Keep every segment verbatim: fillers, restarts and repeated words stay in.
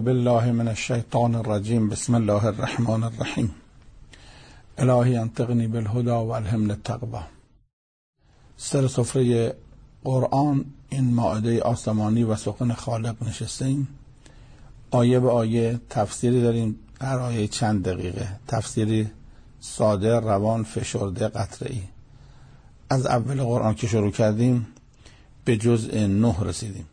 بالله من الشیطان الرجیم. بسم الله الرحمن الرحیم. الهی انطقنی بالهدى و الهمنی التقوی. سر سفره قرآن، این مائده آسمانی و سخن خالق نشستیم. آیه به آیه تفسیری داریم، هر آیه چند دقیقه، تفسیری ساده، روان، فشرده، قطره‌ای. از اول قرآن که شروع کردیم به جزء نه رسیدیم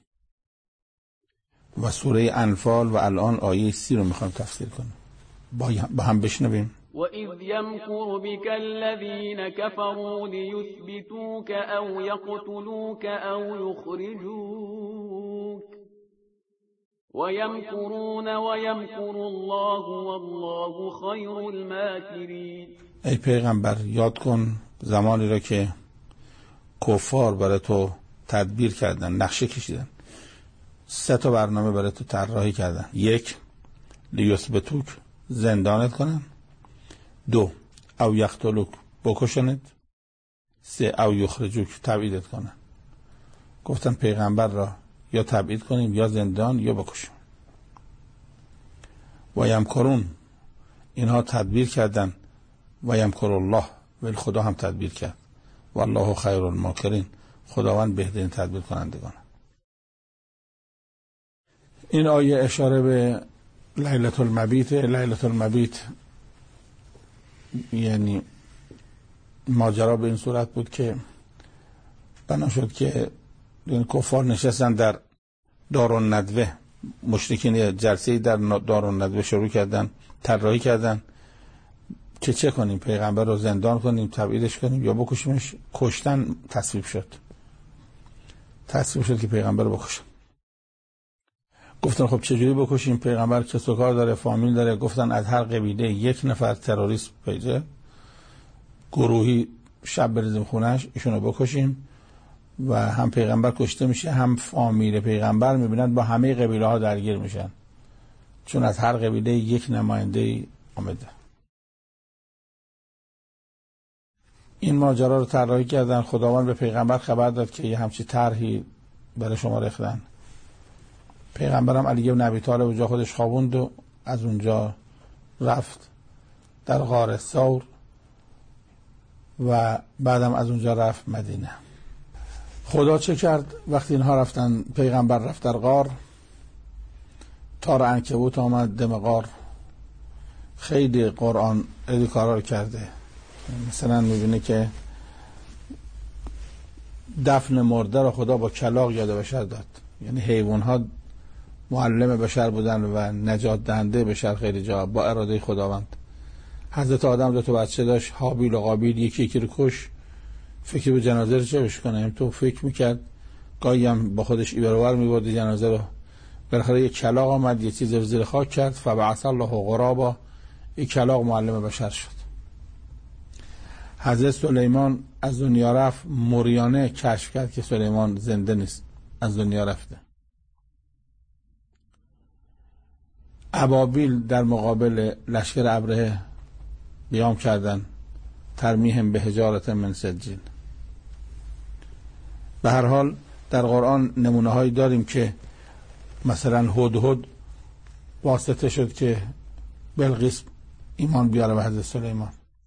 و سوره انفال و الان آیه سی رو میخوایم تفسیر کنیم. با هم بشنویم. وَإِذْ يَمْكُرُ بِكَ الَّذِينَ كَفَرُوا لِيُثْبِتُوكَ أَوْ يَقْتُلُوكَ أَوْ يُخْرِجُوكَ وَيَمْكُرُونَ وَيَمْكُرُ اللَّهُ وَاللَّهُ خَيْرُ الْمَاكِرِينَ. ای پیغمبر، یاد کن زمانی را که کفار برای تو تدبیر کردن، نقشه کشیدن، سه تا برنامه برای تو طراحی کردن. یک، لیثبتوک، زندانت کنن. دو، او یقتلوک، بکشنت. سه، او یخرجوک، تبعیدت کنن. گفتن پیغمبر را یا تبعید کنیم یا زندان یا بکشیم. و یمکرون، اینها تدبیر کردن. و یمکر الله، ولی خدا هم تدبیر کرد. والله خیر الماکرین، خداوند بهترین تدبیر کنندگان. این آیه اشاره به لیلة المبیت. لیلة المبیت یعنی ماجرا به این صورت بود که بنا شد که این کفار نشستن در دارالندوه، مشرکین جلسه‌ای در دارالندوه شروع کردن، طراحی کردن که چه کنیم، پیغمبر رو زندان کنیم، تبعیدش کنیم یا بکشیمش. کشتن تصویب شد. تصویب شد که پیغمبر رو بکشن. گفتن خب چجوری بکشیم؟ پیغمبر کس و کار داره، فامیل داره. گفتن از هر قبیله یک نفر تروریست پیدا، گروهی شب بریزیم خونش، ایشونو بکشیم و هم پیغمبر کشته میشه، هم فامیل پیغمبر میبینن با همه قبیله ها درگیر میشن، چون از هر قبیله یک نماینده آمده. این ماجرا رو طراحی کردن. خداوند به پیغمبر خبر داد که یه همچی طرحی برای شما ریختن. پیغمبرم علی بن ابی طالب اونجا خودش خوابوند و از اونجا رفت در غار ثور و بعدم از اونجا رفت مدینه. خدا چه کرد وقتی اینها رفتن؟ پیغمبر رفت در غار، تار عنکبوت آمد دم غار. خیلی قرآن این کارا رو کرده. مثلا میبینه که دفن مرده رو خدا با کلاغ یاد بشر داد. یعنی حیوان ها معلم بشر بودن و نجات دهنده بشر خیلی جا با اراده خداوند. حضرت آدم دو تا بچه داشت، هابیل و قابیل، یکی یکی رو کش. فکر به جنازه رو چه بش کنه؟ تو فکر میکرد، گاهی هم با خودش ایبرور میبرد جنازه رو. بالاخره یک کلاغ آمد، یه چیز زیر خاک کرد، فبعث الله غرابا، یک کلاغ معلم بشر شد. حضرت سلیمان از دنیا رفت، موریانه کشف کرد که سلیمان زنده نیست، از دنیا رفته. ابابیل در مقابل لشکر ابرهه قیام کردن، ترمیهم به حجارت من سجیل. به هر حال در قرآن نمونه هایی داریم که مثلا هدهد واسطه شد که بلقیس ایمان بیاره به حضرت سلیمان.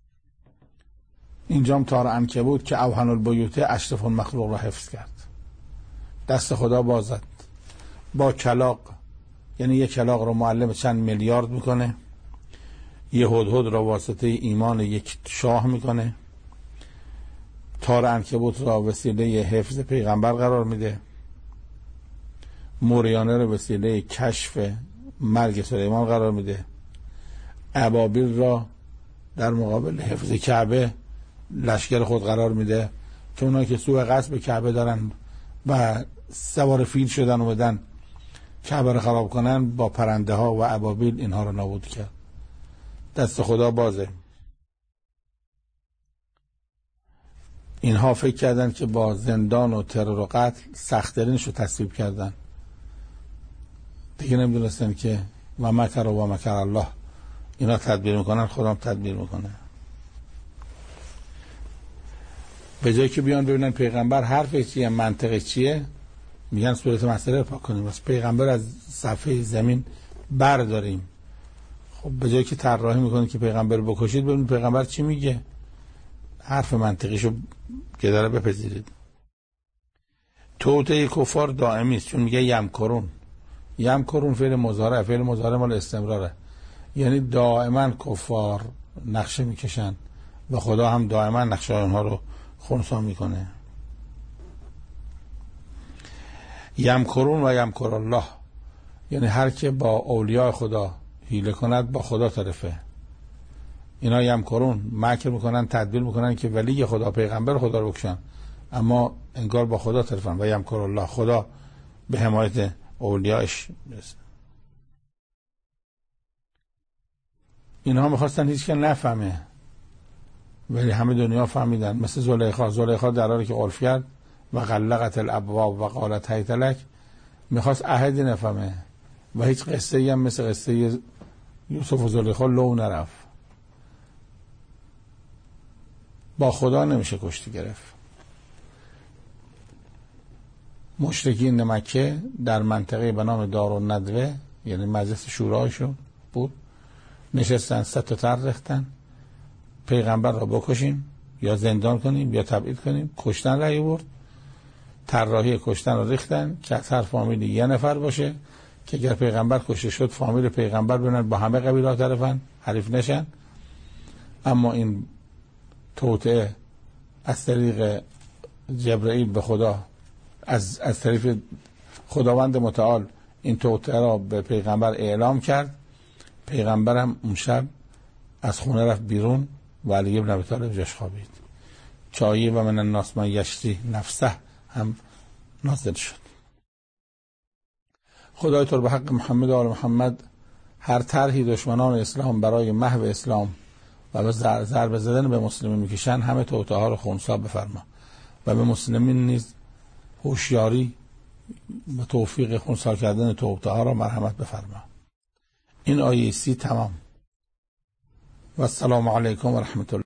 اینجام تار عنکبوت که اوهن البیوت اشرف المخلوق را حفظ کرد. دست خدا بازد با کلاغ، یعنی یک کلاغ رو معلم چند میلیارد میکنه، یه هدهد را واسطه ایمان یک شاه میکنه، تار عنکبوت را وسیله حفظ پیغمبر قرار میده، موریانه را وسیله کشف مرگ سلیمان قرار میده، ابابیل را در مقابل حفظ کعبه لشکر خود قرار میده که اونایی که سوء قصد به کعبه دارن و سوار فیل شدن و بدن کعبه رو خراب کنن، با پرنده ها و ابابیل اینها رو نابود کرد. دست خدا بازه. اینها فکر کردن که با زندان و ترور و قتل سخت‌ترینش رو تصویب کردن. دیگه نمیدونستن که و مکر و مکر الله، اینا تدبیر میکنن، خدا هم تدبیر میکنه. به جایی که بیان ببینن پیغمبر حرفش چیه، منطقش چیه، میگن صورت مسئله رو پاک کنیم. واسه پیغمبر از صفحه زمین برداریم. خب به جایی که طراحی میکنید که پیغمبر بکشید، ببینید پیغمبر چی میگه، حرف منطقیشو که داره بپذیرید. توطئه کفار دائمی است، چون میگه یمکرون. یمکرون فعل مضارع، فعل مضارع مال استمراره، یعنی دائما کفار نقشه میکشن و خدا هم دائما نقشه اونها رو خنثی میکنه. یمکرون و یمکر الله، یعنی هر که با اولیاء خدا حیله کند با خدا طرفه. اینا یمکرون مکر میکنن، تدبیر میکنن که ولی خدا پیغمبر خدا رو بکشن، اما انگار با خدا طرفن. و یمکر الله، خدا به حمایت اولیاءش برسه. اینها میخواستن هیچ که نفهمه، ولی همه دنیا فهمیدن. مثل زلیخا، زلیخا در حالی که عرف کرد و غلقت الابواب و قالت هیت لک، میخواست عهدی نفهمه و هیچ قصه ای هم مثل قصه یوسف و زلیخا لو نرفت. با خدا نمیشه کشتی گرفت. مشرکین مکه در منطقه به نام دارالندوه، یعنی مجلس شورایشون بود، نشستن، صد تا تر ریختن پیغمبر را بکشیم یا زندان کنیم یا تبعید کنیم. کشتن رأی برد، طراحی کشتن را ریختن که از هر فامیلی یه نفر باشه که اگر پیغمبر کشته شد فامیل پیغمبر ببینن با همه قبیله طرفن، حریف نشن. اما این توطئه از طریق جبرئیل به خدا، از از طریق خداوند متعال این توطئه را به پیغمبر اعلام کرد. پیغمبرم اون شب از خونه رفت بیرون و علی ابن ابی طالب جاش خوابید. چایی و من الناس من یشری نفسه هم نازل شد. خدای تو به حق محمد و آل محمد هر طرحی دشمنان اسلام برای محو اسلام و به ضربه زدن به مسلمین میکشن، همه توطئه ها رو خنثی بفرما و به مسلمین نیز هوشیاری و توفیق خنثی کردن توطئه ها را مرحمت بفرما. این آیه سی تمام. و السلام علیکم و رحمت الله.